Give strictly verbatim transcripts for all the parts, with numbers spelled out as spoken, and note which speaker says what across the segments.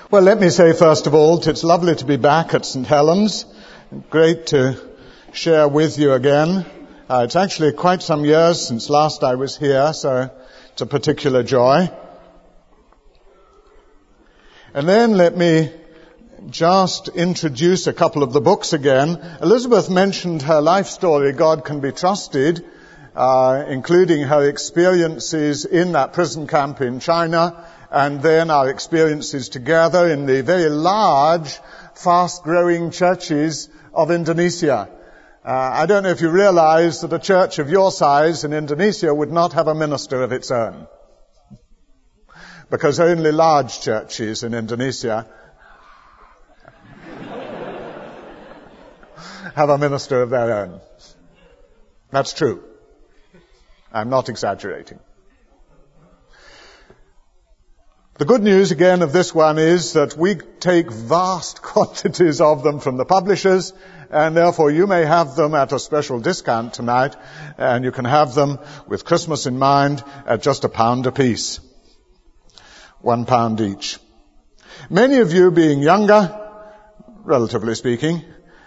Speaker 1: Well, let me say first of all, it's lovely to be back at Saint Helens. Great to share with you again. Uh, it's actually quite some years since last I was here, so it's a particular joy. And then let me just introduce a couple of the books again. Elizabeth mentioned her life story, God Can Be Trusted, uh, including her experiences in that prison camp in China, and then our experiences together in the very large, fast-growing churches of Indonesia. Uh, I don't know if you realize that a church of your size in Indonesia would not have a minister of its own, because only large churches in Indonesia have a minister of their own. That's true. I'm not exaggerating. The good news, again, of this one is that we take vast quantities of them from the publishers, and therefore you may have them at a special discount tonight, and you can have them with Christmas in mind at just a pound apiece. One pound each. Many of you, being younger, relatively speaking,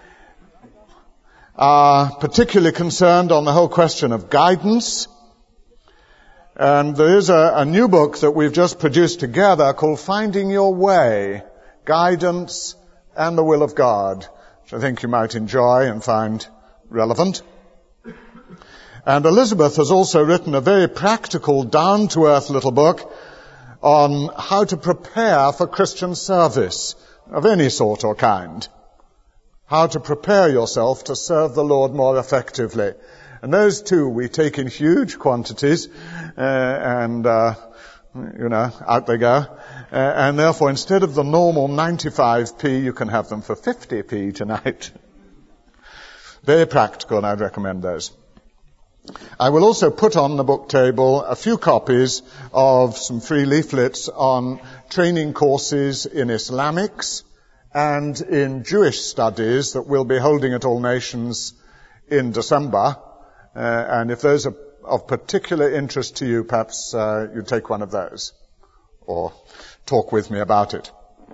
Speaker 1: are particularly concerned on the whole question of guidance. And there is a, a new book that we've just produced together called Finding Your Way, Guidance and the Will of God, which I think you might enjoy and find relevant. And Elizabeth has also written a very practical, down-to-earth little book on how to prepare for Christian service of any sort or kind. How to prepare yourself to serve the Lord more effectively. And those two we take in huge quantities, uh, and, uh, you know, out they go. Uh, and therefore, instead of the normal ninety-five p, you can have them for fifty p tonight. Very practical, and I'd recommend those. I will also put on the book table a few copies of some free leaflets on training courses in Islamics and in Jewish studies that we'll be holding at All Nations in December. Uh, and if those are of particular interest to you, perhaps uh, you take one of those or talk with me about it.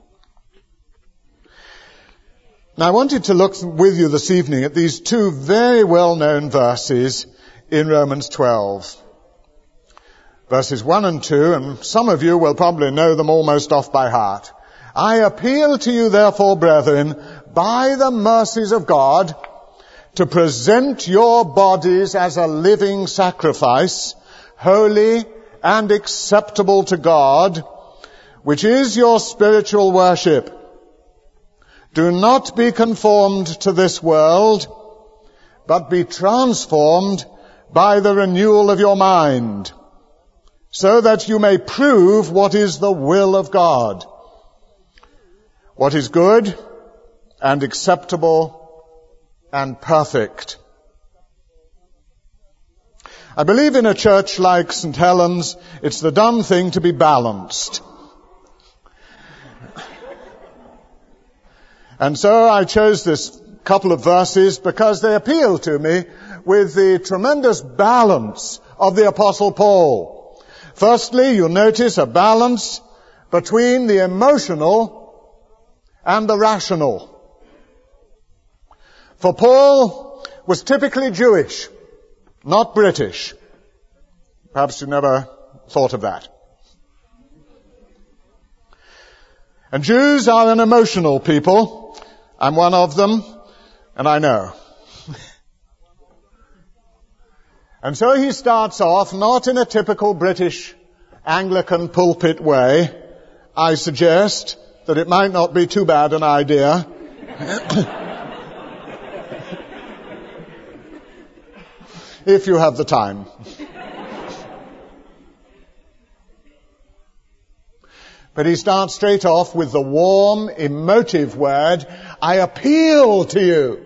Speaker 1: Now, I wanted to look with you this evening at these two very well-known verses in Romans twelve. Verses one and two, and some of you will probably know them almost off by heart. I appeal to you, therefore, brethren, by the mercies of God, to present your bodies as a living sacrifice, holy and acceptable to God, which is your spiritual worship. Do not be conformed to this world, but be transformed by the renewal of your mind, so that you may prove what is the will of God, what is good and acceptable and perfect. I believe in a church like Saint Helens, it's the done thing to be balanced. And so I chose this couple of verses because they appeal to me with the tremendous balance of the Apostle Paul. Firstly, you'll notice a balance between the emotional and the rational. For Paul was typically Jewish, not British. Perhaps you never thought of that. And Jews are an emotional people. I'm one of them, and I know. And so he starts off not in a typical British Anglican pulpit way. I suggest that it might not be too bad an idea if you have the time. But he starts straight off with the warm, emotive word, I appeal to you.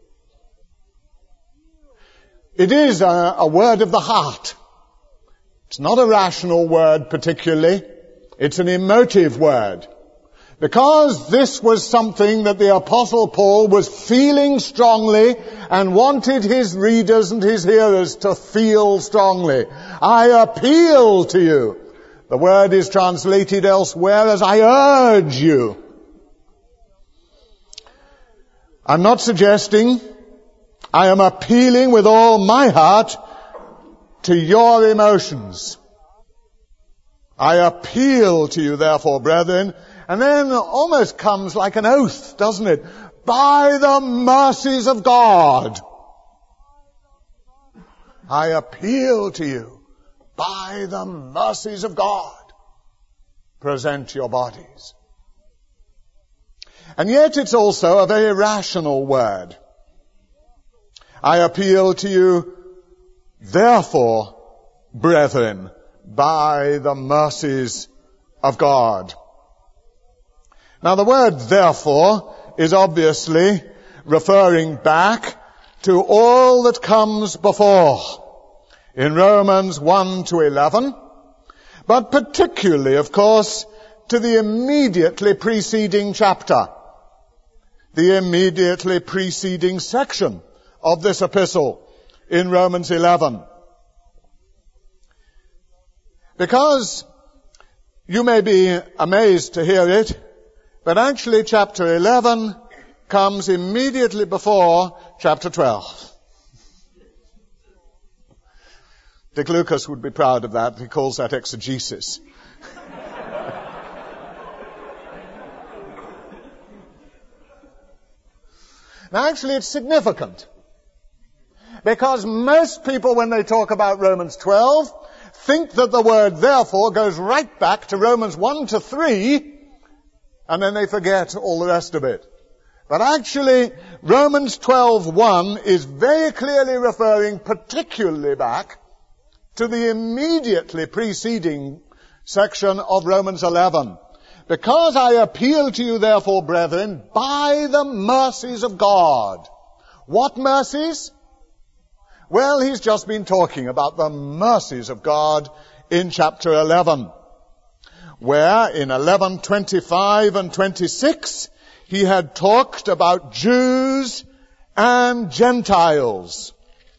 Speaker 1: It is a, a word of the heart. It's not a rational word particularly. It's an emotive word. Because this was something that the Apostle Paul was feeling strongly and wanted his readers and his hearers to feel strongly. I appeal to you. The word is translated elsewhere as I urge you. I'm not suggesting, I am appealing with all my heart to your emotions. I appeal to you, therefore, brethren, and then almost comes like an oath, doesn't it? By the mercies of God, I appeal to you. By the mercies of God, present your bodies. And yet it's also a very rational word. I appeal to you, therefore, brethren, by the mercies of God. Now the word therefore is obviously referring back to all that comes before in Romans one to eleven, but particularly, of course, to the immediately preceding chapter, the immediately preceding section of this epistle in Romans eleven. Because you may be amazed to hear it, but actually chapter eleven comes immediately before chapter twelve. Dick Lucas would be proud of that. He calls that exegesis. Now actually it's significant, because most people when they talk about Romans twelve think that the word therefore goes right back to Romans one to three, and then they forget all the rest of it. But actually Romans twelve one is very clearly referring particularly back to the immediately preceding section of Romans eleven. Because I appeal to you, therefore, brethren, by the mercies of God. What mercies? Well, he's just been talking about the mercies of God in chapter eleven, where in eleven twenty-five and twenty-six, he had talked about Jews and Gentiles.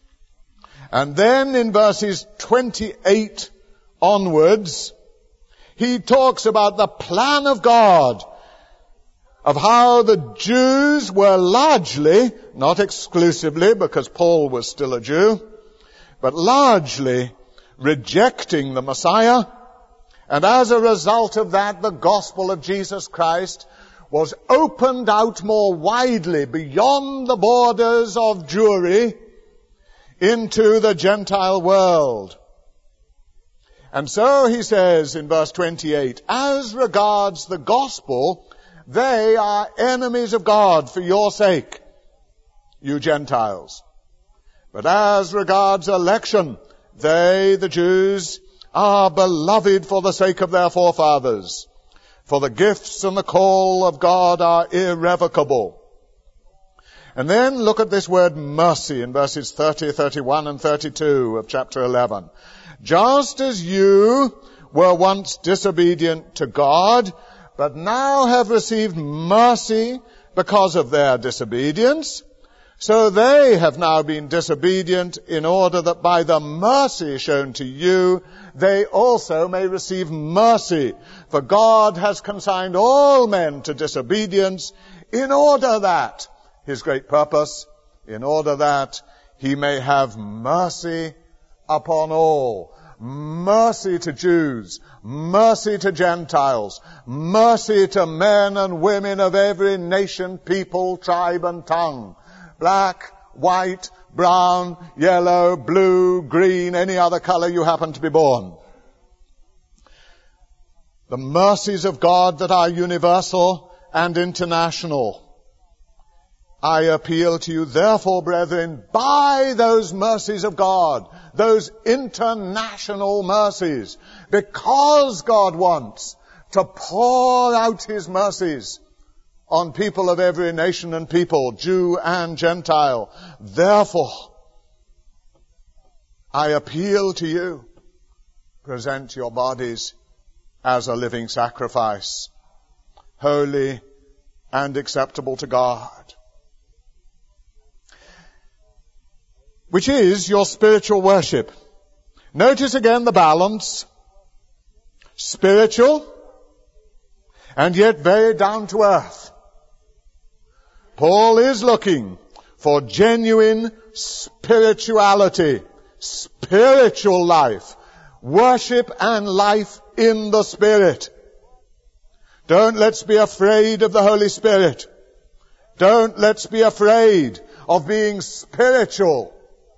Speaker 1: And then in verses twenty-eight onwards, he talks about the plan of God, of how the Jews were largely, not exclusively, because Paul was still a Jew, but largely rejecting the Messiah. And as a result of that, the gospel of Jesus Christ was opened out more widely beyond the borders of Jewry into the Gentile world. And so he says in verse twenty-eight, as regards the gospel, they are enemies of God for your sake, you Gentiles. But as regards election, they, the Jews, are beloved for the sake of their forefathers. For the gifts and the call of God are irrevocable. And then look at this word mercy in verses thirty, thirty-one, and thirty-two of chapter eleven. Just as you were once disobedient to God, but now have received mercy because of their disobedience, so they have now been disobedient in order that by the mercy shown to you, they also may receive mercy. For God has consigned all men to disobedience in order that, his great purpose, in order that he may have mercy upon all. Mercy to Jews, mercy to Gentiles, mercy to men and women of every nation, people, tribe, and tongue. Black, white, brown, yellow, blue, green, any other color you happen to be born. The mercies of God that are universal and international. I appeal to you, therefore, brethren, by those mercies of God, those international mercies, because God wants to pour out his mercies on people of every nation and people, Jew and Gentile. Therefore, I appeal to you, present your bodies as a living sacrifice, holy and acceptable to God, which is your spiritual worship. Notice again the balance. spiritual, and yet very down to earth. Paul is looking for genuine spirituality, spiritual life, worship and life in the Spirit. Don't let's be afraid of the Holy Spirit. Don't let's be afraid of being spiritual.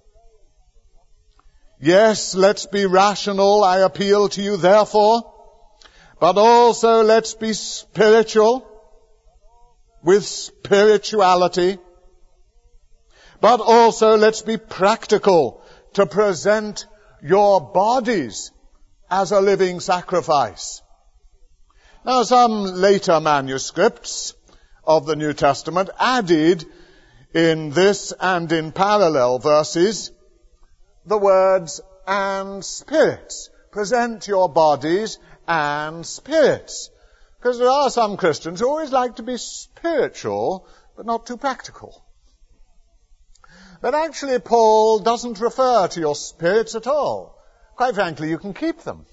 Speaker 1: Yes, let's be rational, I appeal to you therefore, but also let's be spiritual with spirituality, but also let's be practical to present your bodies as a living sacrifice. Now, some later manuscripts of the New Testament added in this and in parallel verses the words and spirits. Present your bodies and spirits. Because there are some Christians who always like to be spiritual, but not too practical. But actually, Paul doesn't refer to your spirits at all. Quite frankly, you can keep them.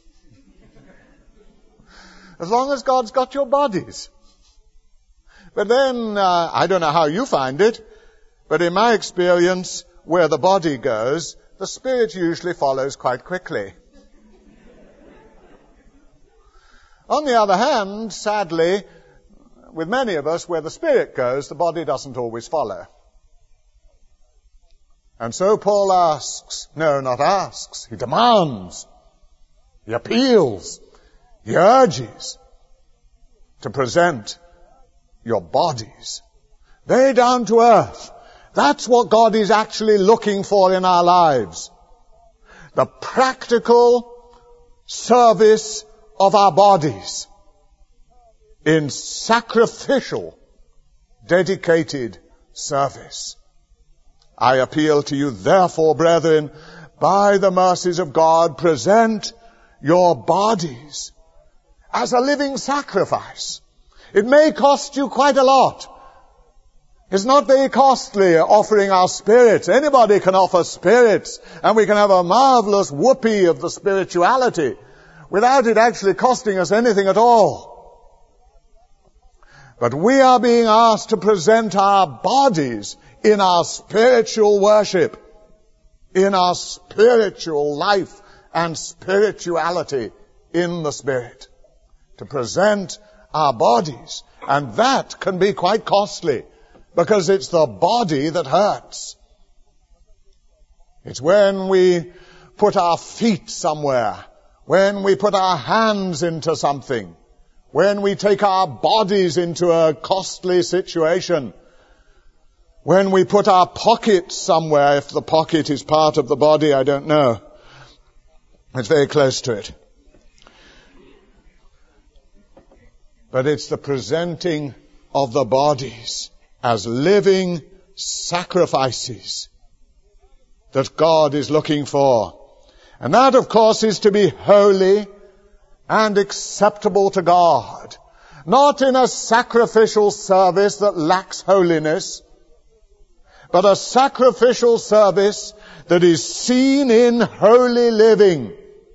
Speaker 1: As long as God's got your bodies. But then, uh, I don't know how you find it, but in my experience, where the body goes, the spirit usually follows quite quickly. On the other hand, sadly, with many of us, where the spirit goes, the body doesn't always follow. And so Paul asks, no, not asks, he demands, he appeals, he urges to present your bodies very down to earth. That's what God is actually looking for in our lives. The practical service of our bodies in sacrificial, dedicated service. I appeal to you, therefore, brethren, by the mercies of God, present your bodies as a living sacrifice. It may cost you quite a lot. It's not very costly offering our spirits. Anybody can offer spirits, and we can have a marvelous whoopee of the spirituality without it actually costing us anything at all. But we are being asked to present our bodies in our spiritual worship, in our spiritual life and spirituality in the Spirit. To present our bodies. And that can be quite costly, because it's the body that hurts. It's when we put our feet somewhere, when we put our hands into something, when we take our bodies into a costly situation, when we put our pocket somewhere, if the pocket is part of the body, I don't know. It's very close to it. But it's the presenting of the bodies as living sacrifices that God is looking for. And that, of course, is to be holy and acceptable to God. Not in a sacrificial service that lacks holiness, but a sacrificial service that is seen in holy living.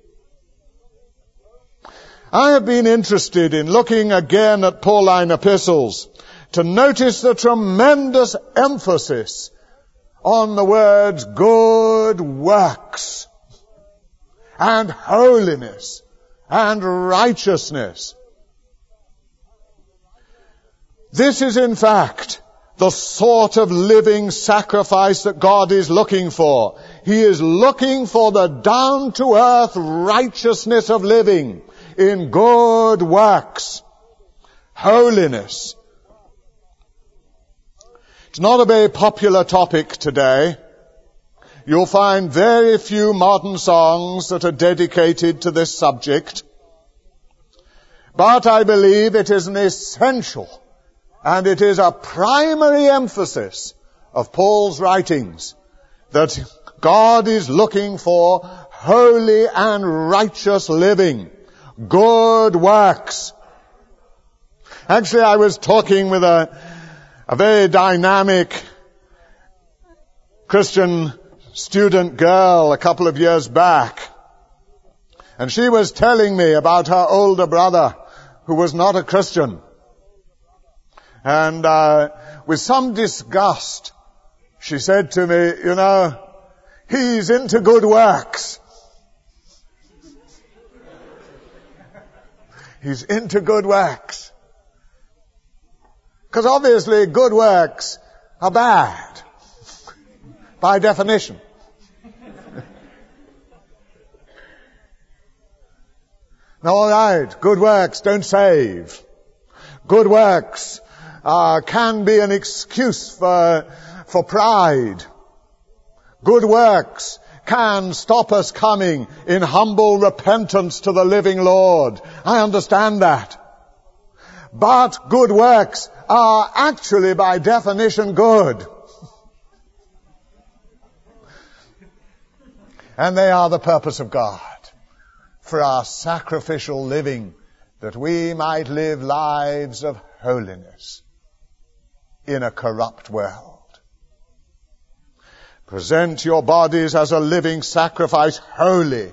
Speaker 1: I have been interested in looking again at Pauline epistles to notice the tremendous emphasis on the words good works and holiness and righteousness. This is in fact the sort of living sacrifice that God is looking for. He is looking for the down-to-earth righteousness of living in good works, holiness. It's not a very popular topic today. You'll find very few modern songs that are dedicated to this subject. But I believe it is an essential and it is a primary emphasis of Paul's writings that God is looking for holy and righteous living, good works. Actually, I was talking with a, a very dynamic Christian student girl a couple of years back. And she was telling me about her older brother who was not a Christian. And uh, with some disgust, she said to me, you know, he's into good works. He's into good works. Because obviously good works are bad, by definition. Now, all right, good works don't save. Good works uh, can be an excuse for, for pride. Good works can stop us coming in humble repentance to the living Lord. I understand that. But good works are actually by definition good. And they are the purpose of God for our sacrificial living, that we might live lives of holiness in a corrupt world. Present your bodies as a living sacrifice, holy,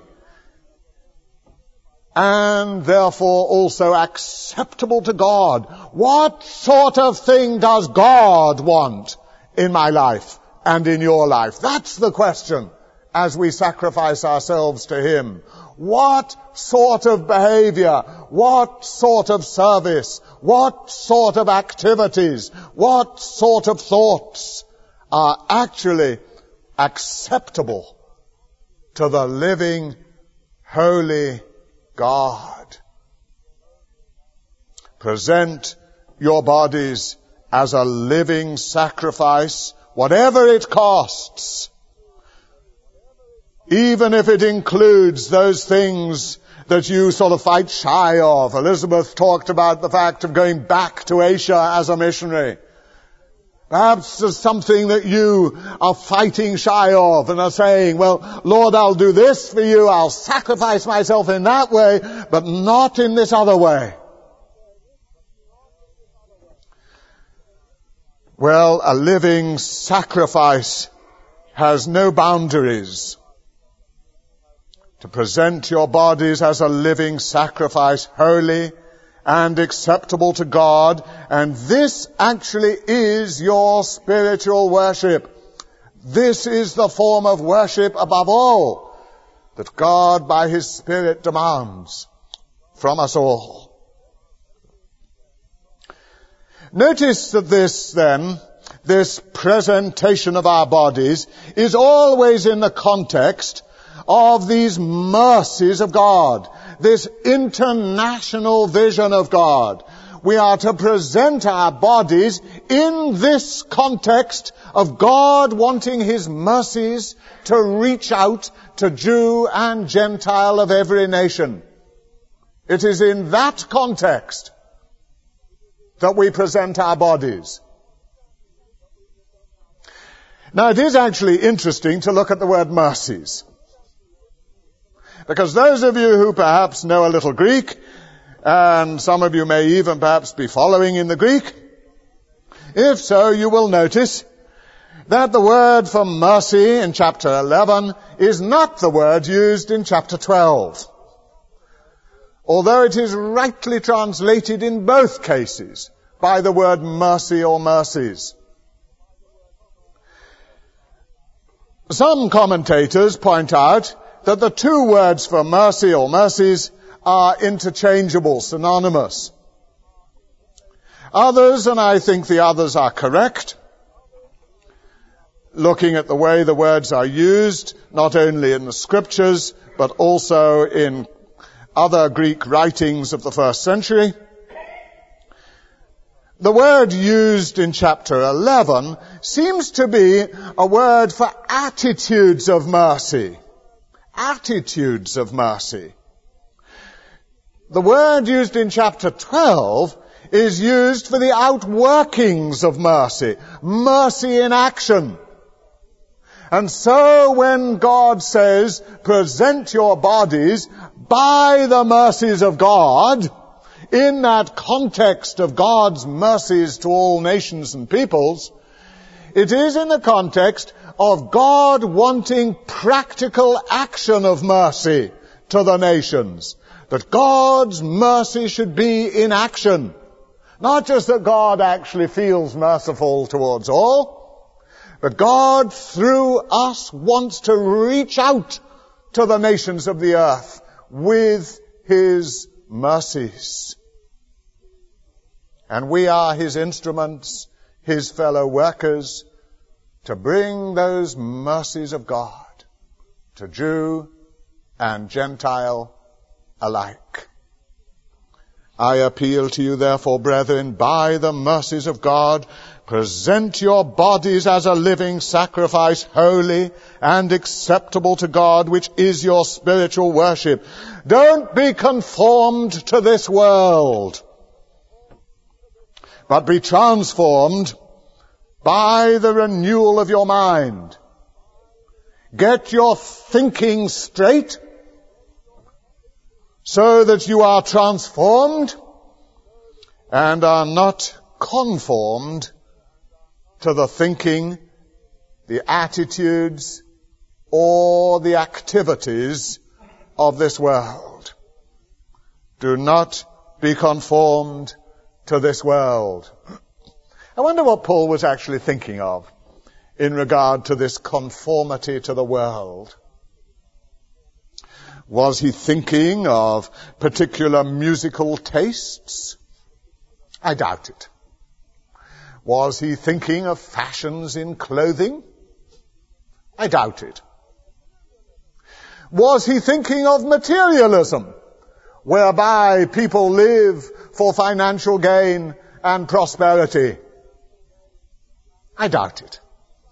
Speaker 1: and therefore also acceptable to God. What sort of thing does God want in my life and in your life? That's the question as we sacrifice ourselves to Him. What sort of behavior, what sort of service, what sort of activities, what sort of thoughts are actually acceptable to the living, holy God? Present your bodies as a living sacrifice, whatever it costs, even if it includes those things that you sort of fight shy of. Elizabeth talked about the fact of going back to Asia as a missionary. Perhaps there's something that you are fighting shy of and are saying, well, Lord, I'll do this for you, I'll sacrifice myself in that way, but not in this other way. Well, a living sacrifice has no boundaries. To present your bodies as a living sacrifice, holy and acceptable to God, and this actually is your spiritual worship. This is the form of worship above all that God by His Spirit demands from us all. Notice that this then, this presentation of our bodies is always in the context of these mercies of God, this international vision of God. We are to present our bodies in this context of God wanting His mercies to reach out to Jew and Gentile of every nation. It is in that context that we present our bodies. Now, it is actually interesting to look at the word mercies. Because those of you who perhaps know a little Greek, and some of you may even perhaps be following in the Greek, if so, you will notice that the word for mercy in chapter eleven is not the word used in chapter twelve. Although it is rightly translated in both cases by the word mercy or mercies. Some commentators point out that the two words for mercy or mercies are interchangeable, synonymous. Others, and I think the others are correct, looking at the way the words are used, not only in the scriptures, but also in other Greek writings of the first century. The word used in chapter eleven seems to be a word for attitudes of mercy. Attitudes of mercy. The word used in chapter twelve is used for the outworkings of mercy. Mercy in action. And so when God says, present your bodies by the mercies of God, in that context of God's mercies to all nations and peoples, it is in the context of God wanting practical action of mercy to the nations. That God's mercy should be in action. Not just that God actually feels merciful towards all, but God through us wants to reach out to the nations of the earth with his mercies. And we are his instruments, his fellow workers, to bring those mercies of God to Jew and Gentile alike. I appeal to you, therefore, brethren, by the mercies of God, present your bodies as a living sacrifice, holy and acceptable to God, which is your spiritual worship. Don't be conformed to this world, but be transformed by the renewal of your mind. Get your thinking straight so that you are transformed and are not conformed to the thinking, the attitudes, or the activities of this world. Do not be conformed to this world. I wonder what Paul was actually thinking of in regard to this conformity to the world. Was he thinking of particular musical tastes? I doubt it. Was he thinking of fashions in clothing? I doubt it. Was he thinking of materialism, whereby people live for financial gain and prosperity? I doubt it.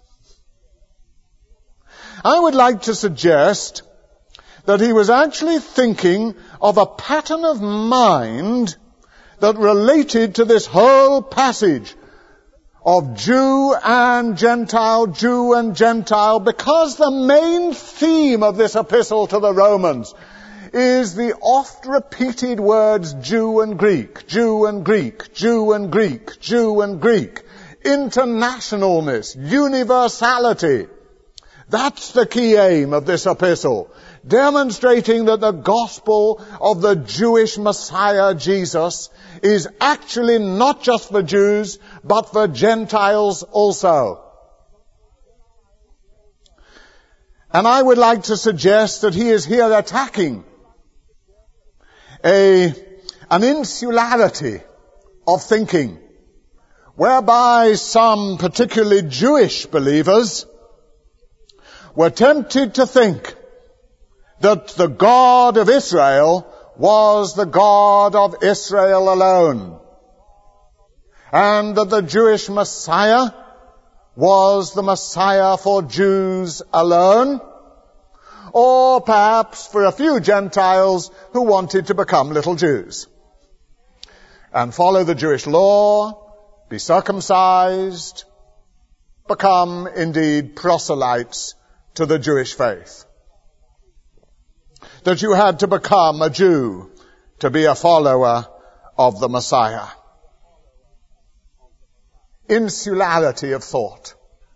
Speaker 1: I would like to suggest that he was actually thinking of a pattern of mind that related to this whole passage of Jew and Gentile, Jew and Gentile, because the main theme of this epistle to the Romans is the oft-repeated words Jew and Greek, Jew and Greek, Jew and Greek, Jew and Greek. Internationalness, universality. That's the key aim of this epistle, demonstrating that the gospel of the Jewish Messiah, Jesus, is actually not just for Jews, but for Gentiles also. And I would like to suggest that he is here attacking a, an insularity of thinking, whereby some particularly Jewish believers were tempted to think that the God of Israel was the God of Israel alone, and that the Jewish Messiah was the Messiah for Jews alone, or perhaps for a few Gentiles who wanted to become little Jews and follow the Jewish law, be circumcised, become indeed proselytes to the Jewish faith. That you had to become a Jew to be a follower of the Messiah. Insularity of thought.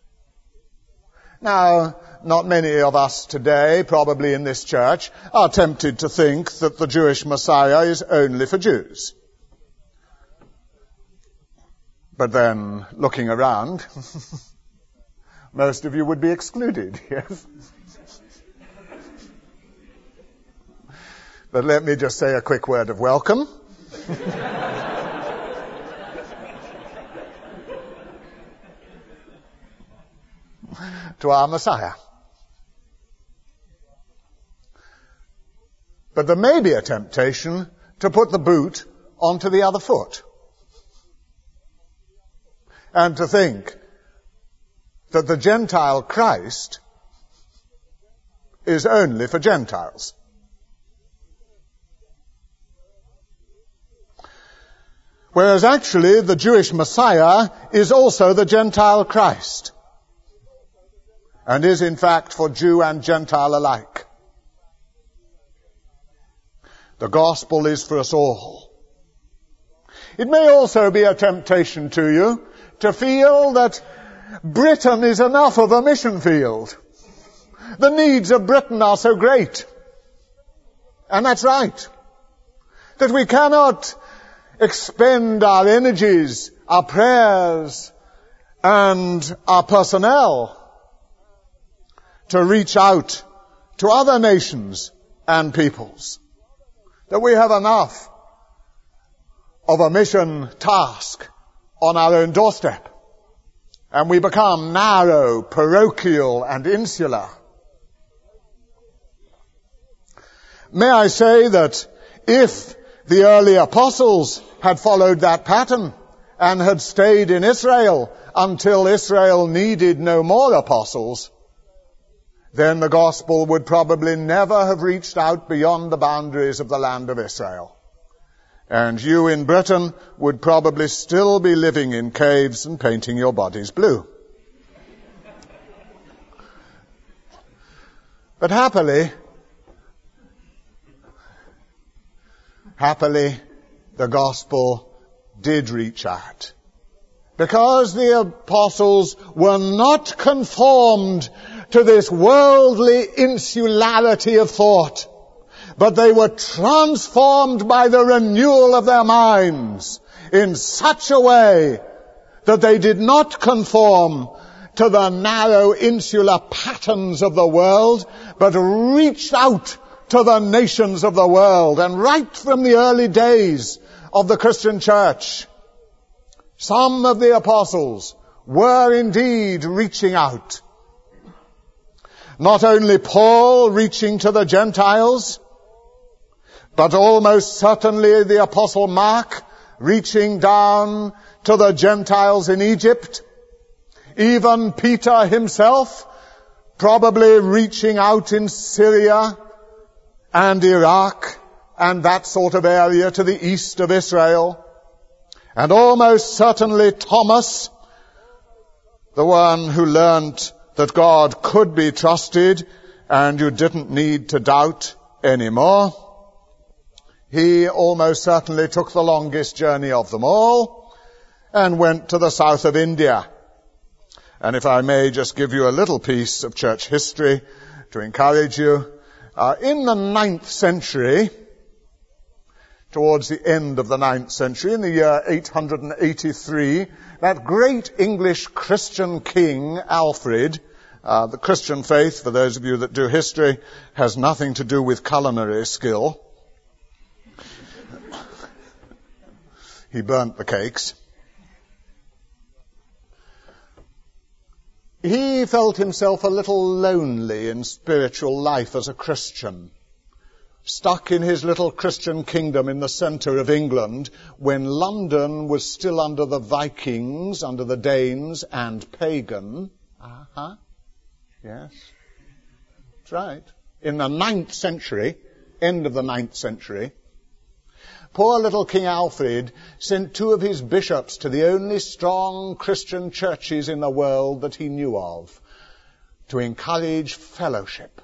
Speaker 1: Now, not many of us today, probably in this church, are tempted to think that the Jewish Messiah is only for Jews. But then, looking around, most of you would be excluded, yes? But let me just say a quick word of welcome. to our Messiah. But there may be a temptation to put the boot onto the other foot. And to think that the Gentile Christ is only for Gentiles. Whereas actually the Jewish Messiah is also the Gentile Christ. And is in fact for Jew and Gentile alike. The gospel is for us all. It may also be a temptation to you to feel that Britain is enough of a mission field. The needs of Britain are so great. And that's right. That we cannot expend our energies, our prayers, and our personnel to reach out to other nations and peoples. That we have enough of a mission task on our own doorstep. And we become narrow, parochial, and insular. May I say that if the early apostles had followed that pattern and had stayed in Israel until Israel needed no more apostles, then the gospel would probably never have reached out beyond the boundaries of the land of Israel. And you in Britain would probably still be living in caves and painting your bodies blue. But happily, happily, the gospel did reach out. Because the apostles were not conformed to this worldly insularity of thought, but they were transformed by the renewal of their minds in such a way that they did not conform to the narrow insular patterns of the world, but reached out to the nations of the world. And right from the early days of the Christian church, some of the apostles were indeed reaching out. Not only Paul reaching to the Gentiles, but almost certainly the apostle Mark reaching down to the Gentiles in Egypt. Even Peter himself probably reaching out in Syria and Iraq and that sort of area to the east of Israel. And almost certainly Thomas, the one who learnt that God could be trusted and you didn't need to doubt anymore. He almost certainly took the longest journey of them all and went to the south of India. And if I may just give you a little piece of church history to encourage you, uh, in the ninth century, towards the end of the ninth century, in the year eight hundred eighty-three, that great English Christian king, Alfred, uh, the Christian faith, for those of you that do history, has nothing to do with culinary skill. He burnt the cakes. He felt himself a little lonely in spiritual life as a Christian, stuck in his little Christian kingdom in the centre of England when London was still under the Vikings, under the Danes and pagan. Uh-huh. Yes. That's right. In the ninth century, end of the ninth century, poor little King Alfred sent two of his bishops to the only strong Christian churches in the world that he knew of to encourage fellowship.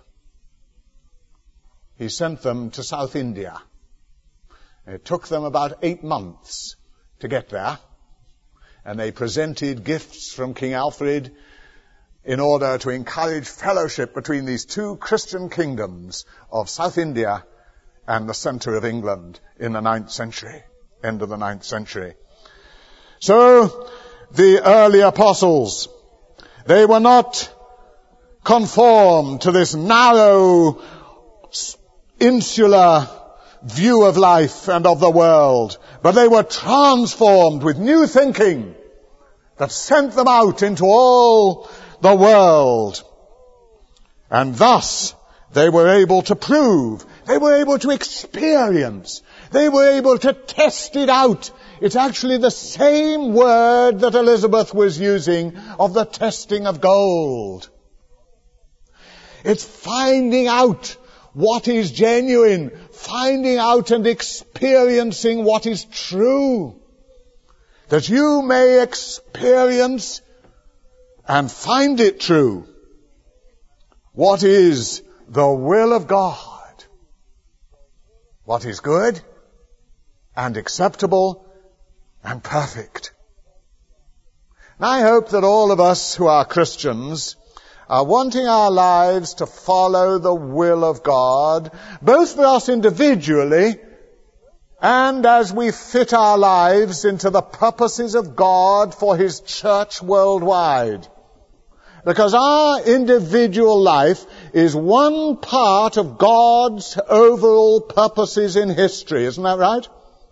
Speaker 1: He sent them to South India. It took them about eight months to get there, and they presented gifts from King Alfred in order to encourage fellowship between these two Christian kingdoms of South India and the centre of England in the ninth century, end of the ninth century. So, the early apostles, they were not conformed to this narrow, insular view of life and of the world, but they were transformed with new thinking that sent them out into all the world. And thus, they were able to prove, they were able to experience, they were able to test it out. It's actually the same word that Elizabeth was using of the testing of gold. It's finding out what is genuine, finding out and experiencing what is true, that you may experience and find it true. What is the will of God? What is good and acceptable and perfect? And I hope that all of us who are Christians are wanting our lives to follow the will of God, both for us individually and as we fit our lives into the purposes of God for His church worldwide. Because our individual life is one part of God's overall purposes in history. Isn't that right?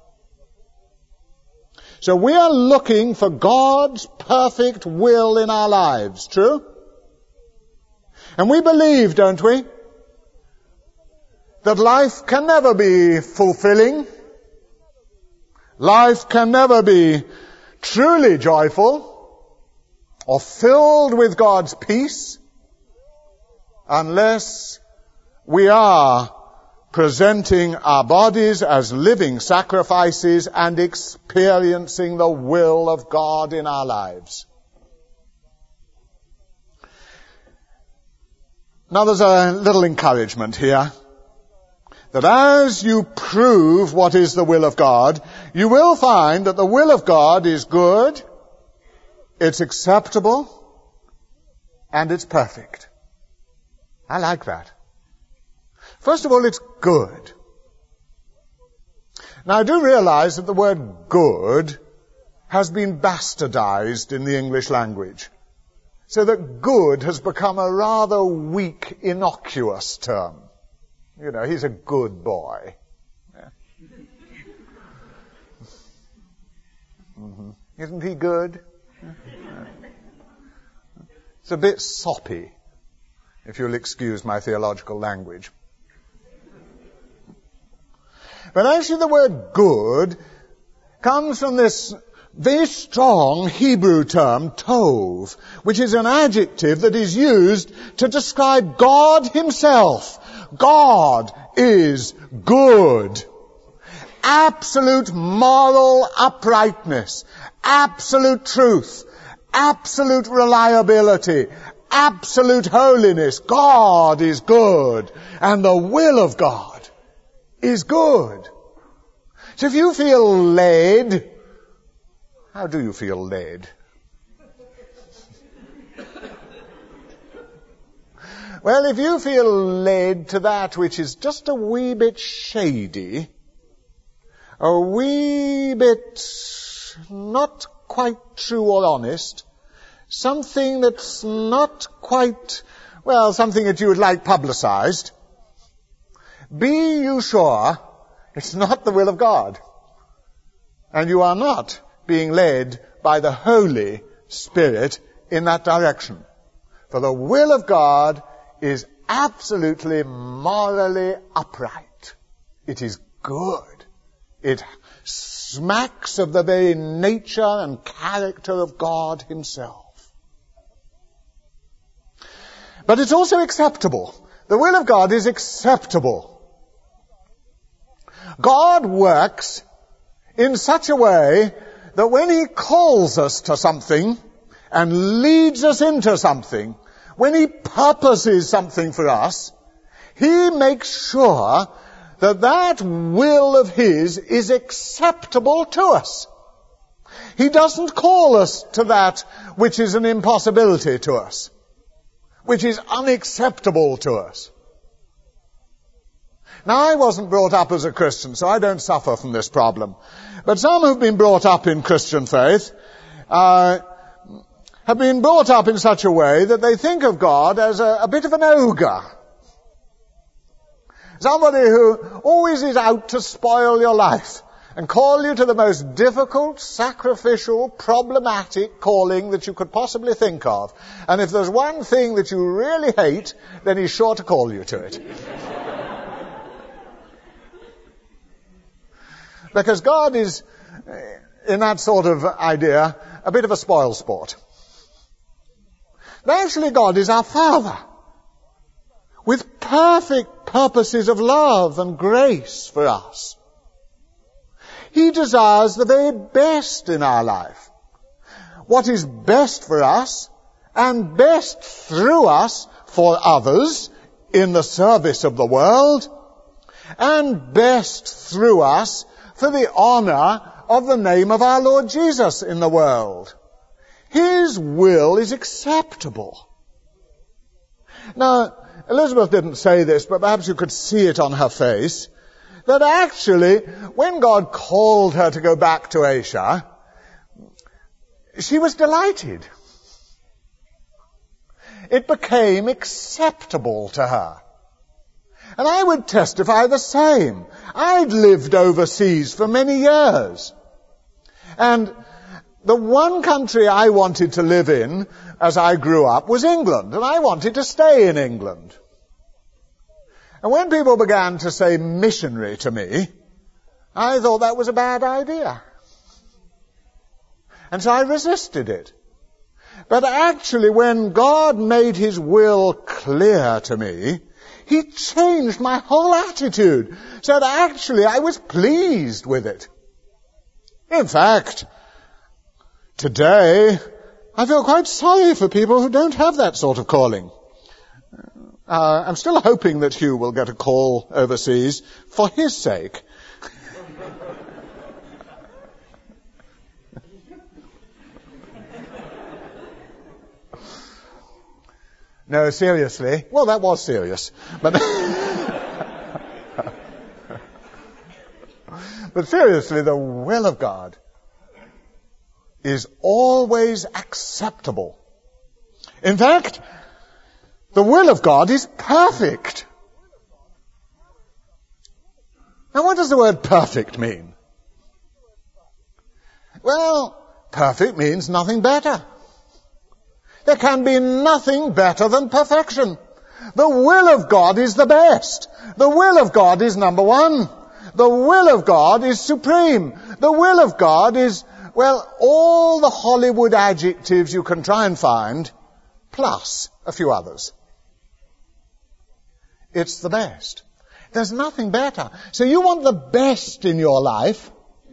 Speaker 1: So we are looking for God's perfect will in our lives. True? And we believe, don't we, that life can never be fulfilling. Life can never be truly joyful or filled with God's peace unless we are presenting our bodies as living sacrifices and experiencing the will of God in our lives. Now there's a little encouragement here, that as you prove what is the will of God, you will find that the will of God is good, it's acceptable, and it's perfect. I like that. First of all, it's good. Now I do realize that the word good has been bastardized in the English language, so that good has become a rather weak, innocuous term. You know, he's a good boy. Yeah. Mm-hmm. Isn't he good? Yeah. It's a bit soppy, if you'll excuse my theological language. But actually the word good comes from this very strong Hebrew term, tov, which is an adjective that is used to describe God Himself. God is good. Absolute moral uprightness, absolute truth, absolute reliability, absolute holiness. God is good, and the will of God is good. So if you feel led, how do you feel led? Well, if you feel led to that which is just a wee bit shady, a wee bit not quite true or honest, something that's not quite, well, something that you would like publicized, be you sure it's not the will of God. And you are not being led by the Holy Spirit in that direction. For the will of God is absolutely morally upright. It is good. It smacks of the very nature and character of God Himself. But it's also acceptable. The will of God is acceptable. God works in such a way that when He calls us to something and leads us into something, when He purposes something for us, He makes sure that that will of His is acceptable to us. He doesn't call us to that which is an impossibility to us, which is unacceptable to us. Now, I wasn't brought up as a Christian, so I don't suffer from this problem. But some who've been brought up in Christian faith uh, have been brought up in such a way that they think of God as a, a bit of an ogre. Somebody who always is out to spoil your life and call you to the most difficult, sacrificial, problematic calling that you could possibly think of. And if there's one thing that you really hate, then He's sure to call you to it. Because God is, in that sort of idea, a bit of a spoilsport. But actually God is our Father, with perfect purposes of love and grace for us. He desires the very best in our life. What is best for us, and best through us for others in the service of the world, and best through us for the honor of the name of our Lord Jesus in the world. His will is acceptable. Now, Elizabeth didn't say this, but perhaps you could see it on her face, that actually, when God called her to go back to Asia, she was delighted. It became acceptable to her. And I would testify the same. I'd lived overseas for many years. And the one country I wanted to live in as I grew up was England, and I wanted to stay in England. And when people began to say missionary to me, I thought that was a bad idea. And so I resisted it. But actually, when God made his will clear to me, he changed my whole attitude, so that actually I was pleased with it. In fact, today, I feel quite sorry for people who don't have that sort of calling. Uh, I'm still hoping that Hugh will get a call overseas for his sake. No, seriously. Well, that was serious. But, but seriously, the will of God is always acceptable. In fact, the will of God is perfect. Now, what does the word perfect mean? Well, perfect means nothing better. There can be nothing better than perfection. The will of God is the best. The will of God is number one. The will of God is supreme. The will of God is, well, all the Hollywood adjectives you can try and find, plus a few others. It's the best. There's nothing better. So you want the best in your life.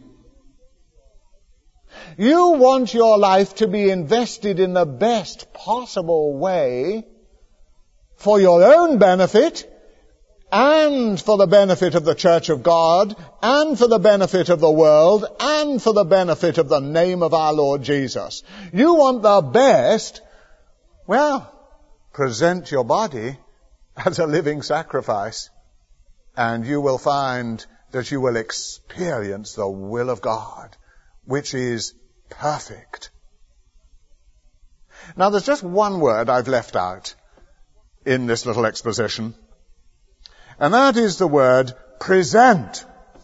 Speaker 1: You want your life to be invested in the best possible way for your own benefit and for the benefit of the Church of God and for the benefit of the world and for the benefit of the name of our Lord Jesus. You want the best. Well, present your body as a living sacrifice, and you will find that you will experience the will of God, which is perfect. Now, there's just one word I've left out in this little exposition, and that is the word present.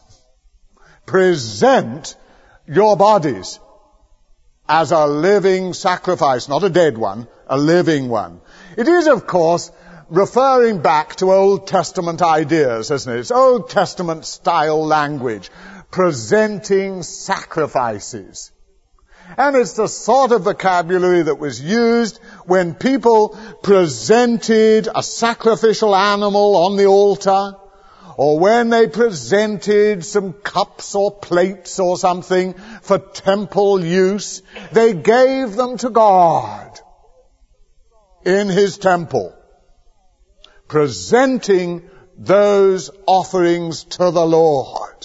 Speaker 1: Present your bodies as a living sacrifice, not a dead one, a living one. It is, of course, referring back to Old Testament ideas, isn't it? It's Old Testament style language, presenting sacrifices. And it's the sort of vocabulary that was used when people presented a sacrificial animal on the altar, or when they presented some cups or plates or something for temple use. They gave them to God in his temple, presenting those offerings to the Lord.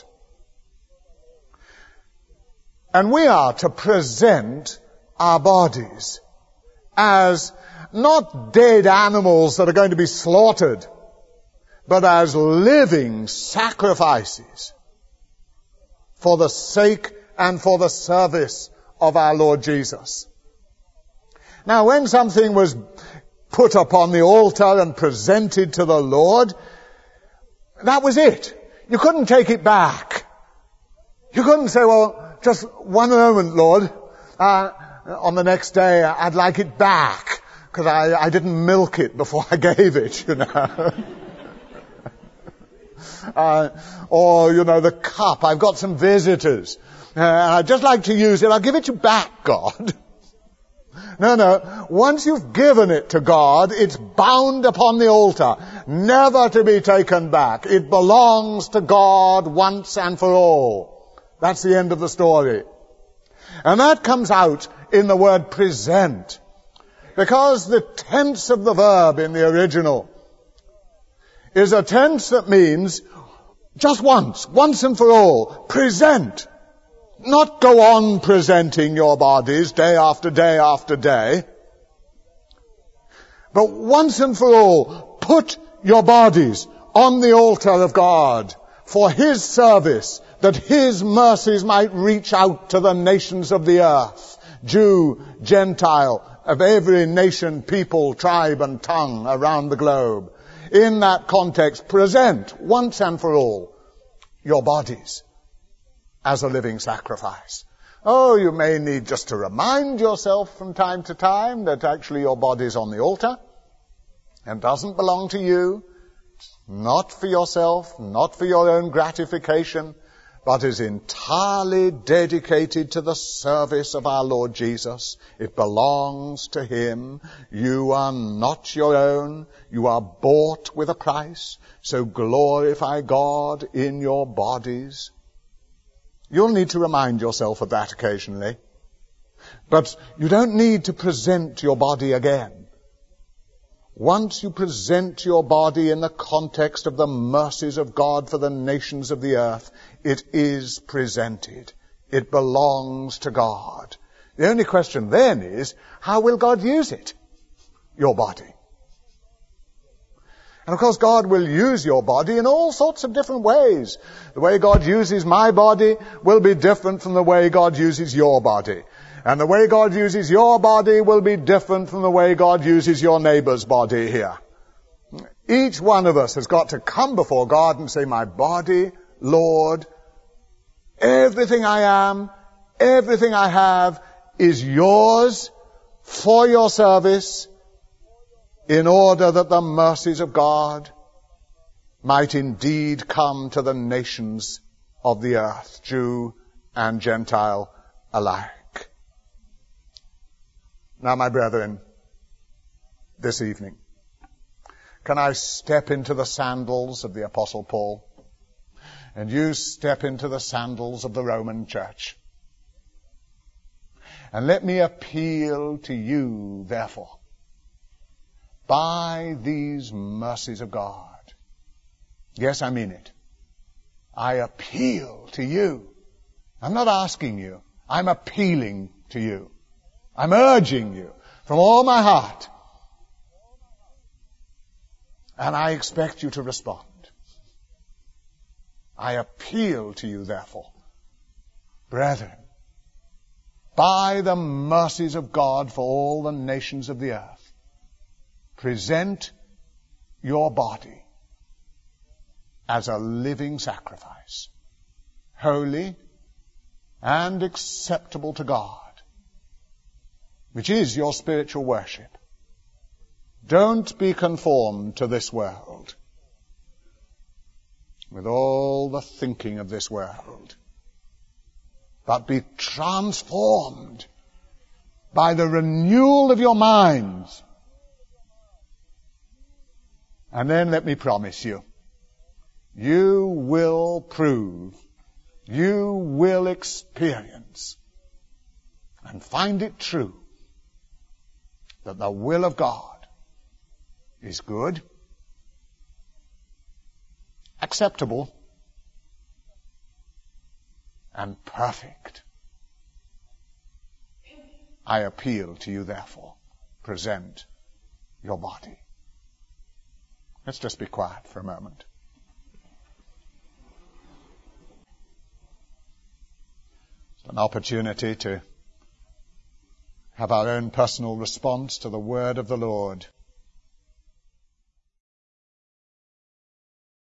Speaker 1: And we are to present our bodies as not dead animals that are going to be slaughtered, but as living sacrifices for the sake and for the service of our Lord Jesus. Now, when something was put upon the altar and presented to the Lord, that was it. You couldn't take it back. You couldn't say, well, just one moment, Lord. Uh, on the next day, I'd like it back, because I, I didn't milk it before I gave it, you know. uh, or, you know, the cup. I've got some visitors. Uh, I'd just like to use it. I'll give it you back, God. No, no. Once you've given it to God, it's bound upon the altar, never to be taken back. It belongs to God once and for all. That's the end of the story. And that comes out in the word present, because the tense of the verb in the original is a tense that means just once, once and for all, present. Not go on presenting your bodies day after day after day, But once and for all, put your bodies on the altar of God for His service, that His mercies might reach out to the nations of the earth, Jew, Gentile, of every nation, people, tribe and tongue around the globe. In that context, present once and for all your bodies as a living sacrifice. Oh, you may need just to remind yourself from time to time that actually your body's on the altar and doesn't belong to you, not for yourself, not for your own gratification, but is entirely dedicated to the service of our Lord Jesus. It belongs to Him. You are not your own. You are bought with a price. So glorify God in your bodies. You'll need to remind yourself of that occasionally. But you don't need to present your body again. Once you present your body in the context of the mercies of God for the nations of the earth, it is presented. It belongs to God. The only question then is, how will God use it? Your body. And of course God will use your body in all sorts of different ways. The way God uses my body will be different from the way God uses your body. And the way God uses your body will be different from the way God uses your neighbor's body here. Each one of us has got to come before God and say, my body, Lord, everything I am, everything I have is yours for your service, in order that the mercies of God might indeed come to the nations of the earth, Jew and Gentile alike. Now, my brethren, this evening, can I step into the sandals of the Apostle Paul, and you step into the sandals of the Roman Church? And let me appeal to you, therefore, by these mercies of God. Yes, I mean it. I appeal to you. I'm not asking you. I'm appealing to you. I'm urging you from all my heart. And I expect you to respond. I appeal to you, therefore, brethren, by the mercies of God for all the nations of the earth, present your body as a living sacrifice, holy and acceptable to God, which is your spiritual worship. Don't be conformed to this world with all the thinking of this world, but be transformed by the renewal of your minds. And then let me promise you, you will prove, you will experience and find it true that the will of God is good, acceptable, and perfect. I appeal to you, therefore, present your body. Let's just be quiet for a moment. It's an opportunity to have our own personal response to the word of the Lord.